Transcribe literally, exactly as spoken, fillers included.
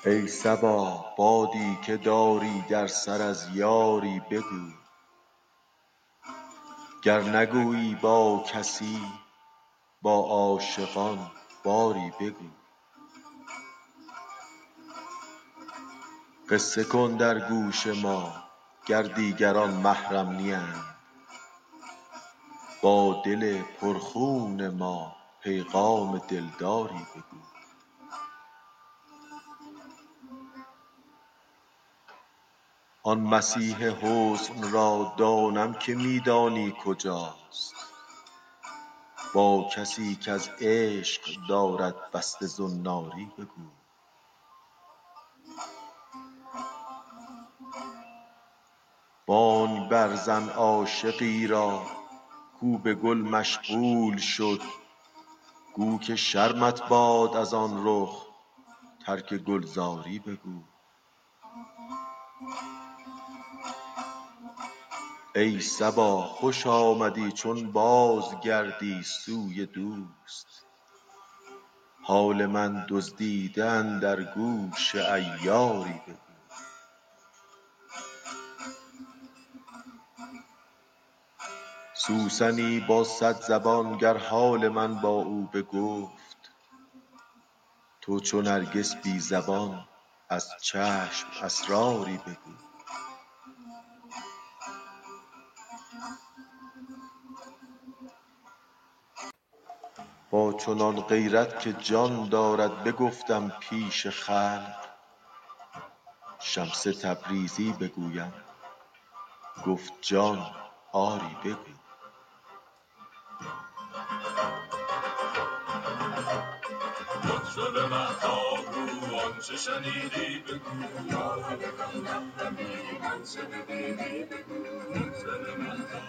ای صبا بادی که داری در سر از یاری بگو، گر نگویی با کسی با عاشقان باری بگو. قصه کن در گوش ما گر دیگران محرم نیند، با دل پرخون ما پیغام دلداری بگو. آن مسیح حسن را دانم که می دانی کجاست، با کسی کز عشق دارد بسته زناری بگو. بانگ برزن عاشقی را کو به گل مشغول شد، گو که شرمت باد از آن رخ ترک گلزاری بگو. ای صبا خوش آمدی چون بازگردی سوی دوست، حال من دزدیده اندر گوش عیاری بگو. سوسنی با صد زبان گر حال من با او بگفت، تو چو نرگس بی زبان از چشم اسراری بگو. با چنان غیرت که جان دارد بگفتم پیش خلق، شمس تبریزی بگویم گفت جان آری بگو. مطرب مهتاب رو آنچه شنیدی بگو، آنچه ببینی آنچه ببینی بگو. مطرب مهتاب